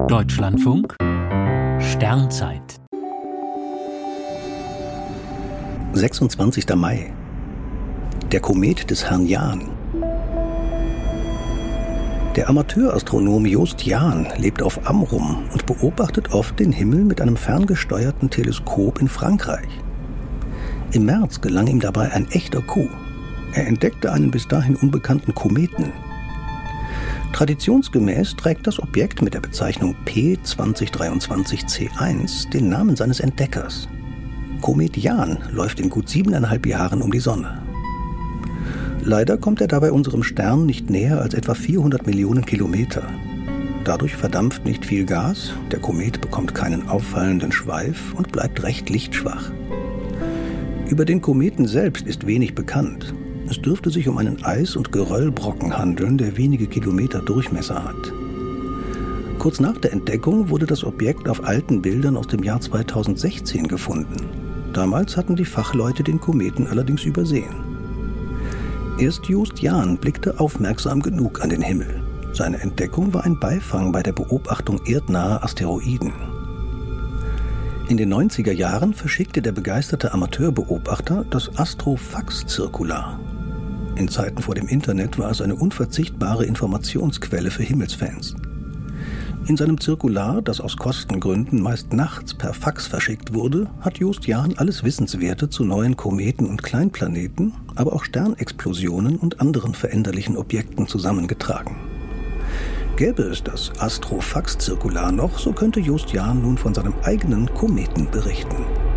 Deutschlandfunk Sternzeit 26. Mai. Der Komet des Herrn Jahn. Der Amateurastronom Jost Jahn lebt auf Amrum und beobachtet oft den Himmel mit einem ferngesteuerten Teleskop in Frankreich. Im März gelang ihm dabei ein echter Coup. Er entdeckte einen bis dahin unbekannten Kometen. Traditionsgemäß trägt das Objekt mit der Bezeichnung P2023C1 den Namen seines Entdeckers. Komet Jahn läuft in gut 7,5 Jahren um die Sonne. Leider kommt er dabei unserem Stern nicht näher als etwa 400 Millionen Kilometer. Dadurch verdampft nicht viel Gas, der Komet bekommt keinen auffallenden Schweif und bleibt recht lichtschwach. Über den Kometen selbst ist wenig bekannt. Es dürfte sich um einen Eis- und Geröllbrocken handeln, der wenige Kilometer Durchmesser hat. Kurz nach der Entdeckung wurde das Objekt auf alten Bildern aus dem Jahr 2016 gefunden. Damals hatten die Fachleute den Kometen allerdings übersehen. Erst Jost Jahn blickte aufmerksam genug an den Himmel. Seine Entdeckung war ein Beifang bei der Beobachtung erdnaher Asteroiden. In den 90er Jahren verschickte der begeisterte Amateurbeobachter das Astrofax-Zirkular. In Zeiten vor dem Internet war es eine unverzichtbare Informationsquelle für Himmelsfans. In seinem Zirkular, das aus Kostengründen meist nachts per Fax verschickt wurde, hat Jost Jahn alles Wissenswerte zu neuen Kometen und Kleinplaneten, aber auch Sternexplosionen und anderen veränderlichen Objekten zusammengetragen. Gäbe es das Astrofax-Zirkular noch, so könnte Jost Jahn nun von seinem eigenen Kometen berichten.